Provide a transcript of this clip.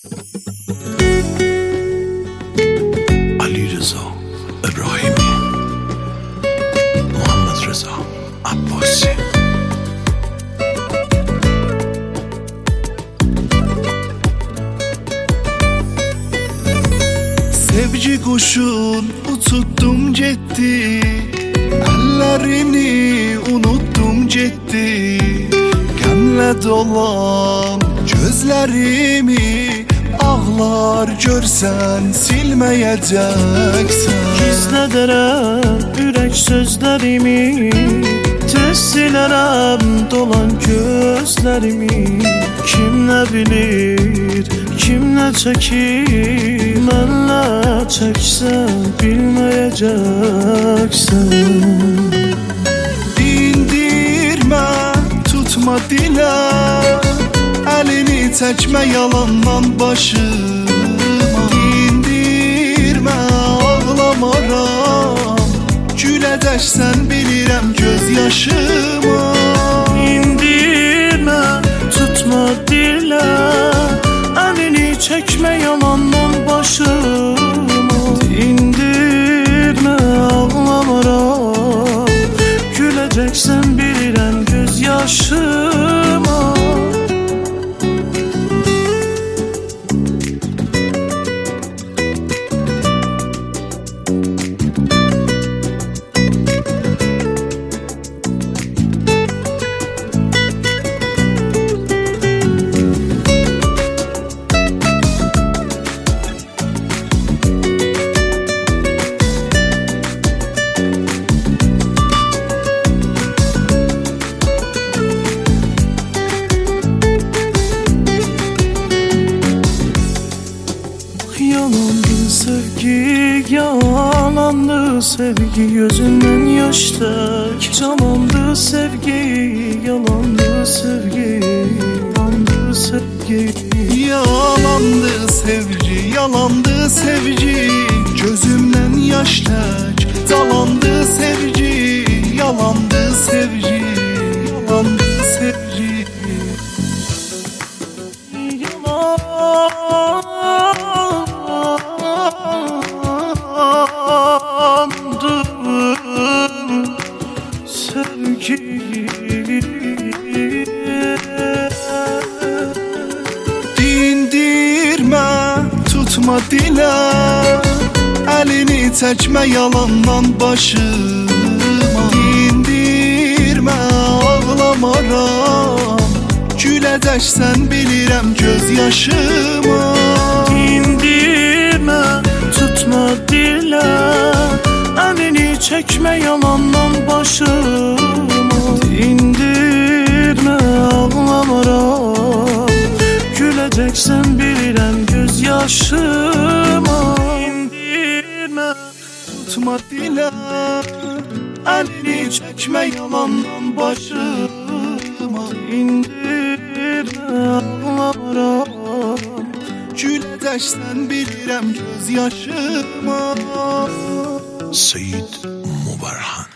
Ali Rıza İbrahimi, Muhammed Rıza Abbasi. Sevgi kuşun ututtum gitti, ellerini unuttum gitti. Gemle dolan gözlerimi, ağlar görsen silmeyeceksen. Gizlederim ürək sözlərimi, tez silərəm dolan gözlərimi. Kim nə bilir, kim nə çəkir, mənlə çəksən bilməyəcəksən. Dindirmə, tutma dilə, elini çəkmə yalandan başıma. Dindirmə, ağlamaram, güləcəksən bilirəm göz yaşıma. İndirmə, tutma dilə, əlini çəkmə yalandan başıma. İndirmə, ağlamaram, güləcəksən bilirəm göz yaşıma. Yalandı sevgi, yalandı sevgi, gözünden yaş dök. Yalandı sevgi, yalandı sevgi, yalandı sevgi. Yalandı sevgi, yalandı sevgi, gözümden yaş dök. Yalandı sevgi, yalandı sevgi, yalandı sevgi. Dindirmə, tutma dilə, elini çəkmə yalandan başıma. Dindirmə, ağlamaram, güləcəksən bilirəm göz yaşıma. İndirmə, tutma dilə, əlini çəkmə yalandan başıma. İndirmə, ağlamaram, güləcəksən bilirəm göz yaşıma. İndirmə, Tutma dilə, əlini çəkmə yalandan başıma. İndirmə, ağlamaram, Güləcəksən bilirəm göz yaşıma. Seyid Mubarhan.